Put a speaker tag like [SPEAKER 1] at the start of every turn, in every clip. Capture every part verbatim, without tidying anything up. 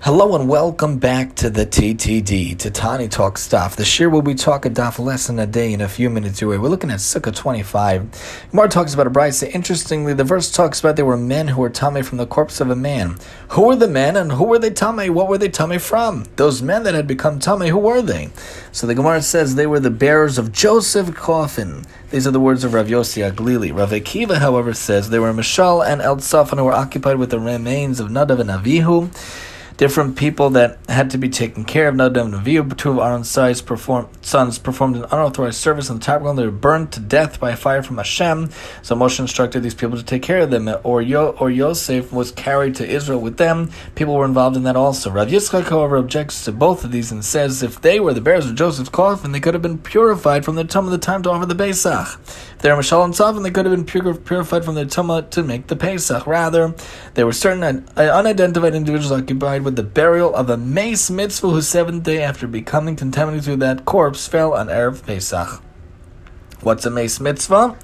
[SPEAKER 1] Hello and welcome back to the T T D, to Tani Talk Stuff. The shir will be talking daf lesson a day in a few minutes away. We're looking at Sukkah twenty-five. Gemara talks about a brisa. Interestingly, the verse talks about there were men who were tamei from the corpse of a man. Who were the men and who were they tamei? What were they tamei from? Those men that had become tamei, who were they? So the Gemara says they were the bearers of Joseph's coffin. These are the words of Rav Yossi Aglili. Rav Akiva, however, says they were Mishal and Eltsafan who were occupied with the remains of Nadav and Avihu. Different people that had to be taken care of. Nadav and Avihu, two of Aaron's sons, performed, sons performed an unauthorized service in the tabernacle. They were burned to death by fire from Hashem. So Moshe instructed these people to take care of them. Or Yo, or Yosef was carried to Israel with them. People were involved in that also. Rav Yitzchak, however, objects to both of these and says if they were the bearers of Joseph's coffin, they could have been purified from the tum of the time to offer the Pesach. If they were Mishal and Tzavin, they could have been pur- purified from the tum to make the Pesach. Rather, there were certain un- unidentified individuals occupied with the burial of a mace mitzvah whose seventh day after becoming contaminated through that corpse fell on Erev Pesach. What's a mace mitzvah?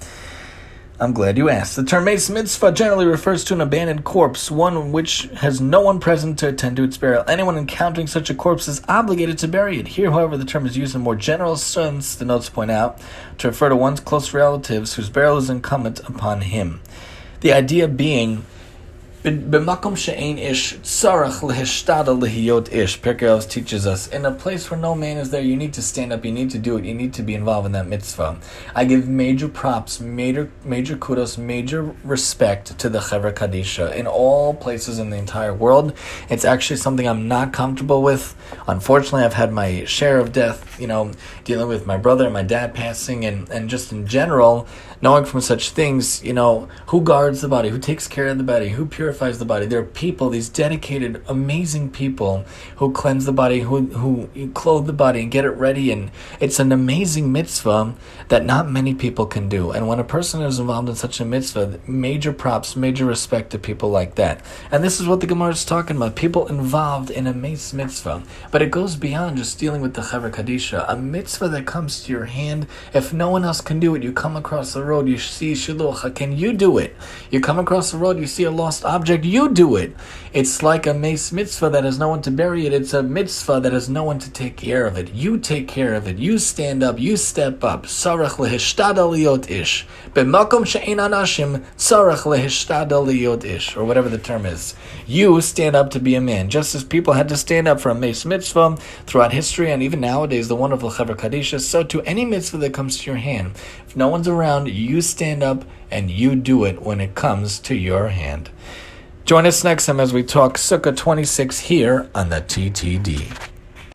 [SPEAKER 1] I'm glad you asked. The term mace mitzvah generally refers to an abandoned corpse, one which has no one present to attend to its burial. Anyone encountering such a corpse is obligated to bury it. Here, however, the term is used in a more general sense, the notes point out, to refer to one's close relatives whose burial is incumbent upon him. The idea being, B'makom she'ein ish tzarach lehishtada lehiyot ish. Pirkei Avos teaches us, in a place where no man is there, you need to stand up, you need to do it, you need to be involved in that mitzvah. I give major props, major major kudos, major respect to the Chevra Kadisha in all places in the entire world. It's actually something I'm not comfortable with. Unfortunately, I've had my share of death, you know, dealing with my brother and my dad passing, and, and just in general, knowing from such things, you know, who guards the body, who takes care of the body, who purifies the body. There are people, these dedicated, amazing people who cleanse the body, who who clothe the body and get it ready. And it's an amazing mitzvah that not many people can do. And when a person is involved in such a mitzvah, major props, major respect to people like that. And this is what the Gemara is talking about, people involved in a mace mitzvah. But it goes beyond just dealing with the Chevra Kadisha. A mitzvah that comes to your hand, if no one else can do it, you come across the road, you see shiluch, can you do it? You come across the road, you see a lost object, you do it. It's like a mace mitzvah that has no one to bury it. It's a mitzvah that has no one to take care of it. You take care of it. You stand up. You step up. Sarach lehishtada liyot ish. B'makom she'ein anashim, sarach lehishtada liyot ish. Or whatever the term is. You stand up to be a man. Just as people had to stand up for a mace mitzvah throughout history and even nowadays, the wonderful Chevra Kadisha, so to any mitzvah that comes to your hand. If no one's around, you stand up and you do it when it comes to your hand. Join us next time as we talk Sukkah twenty-six here on the T T D.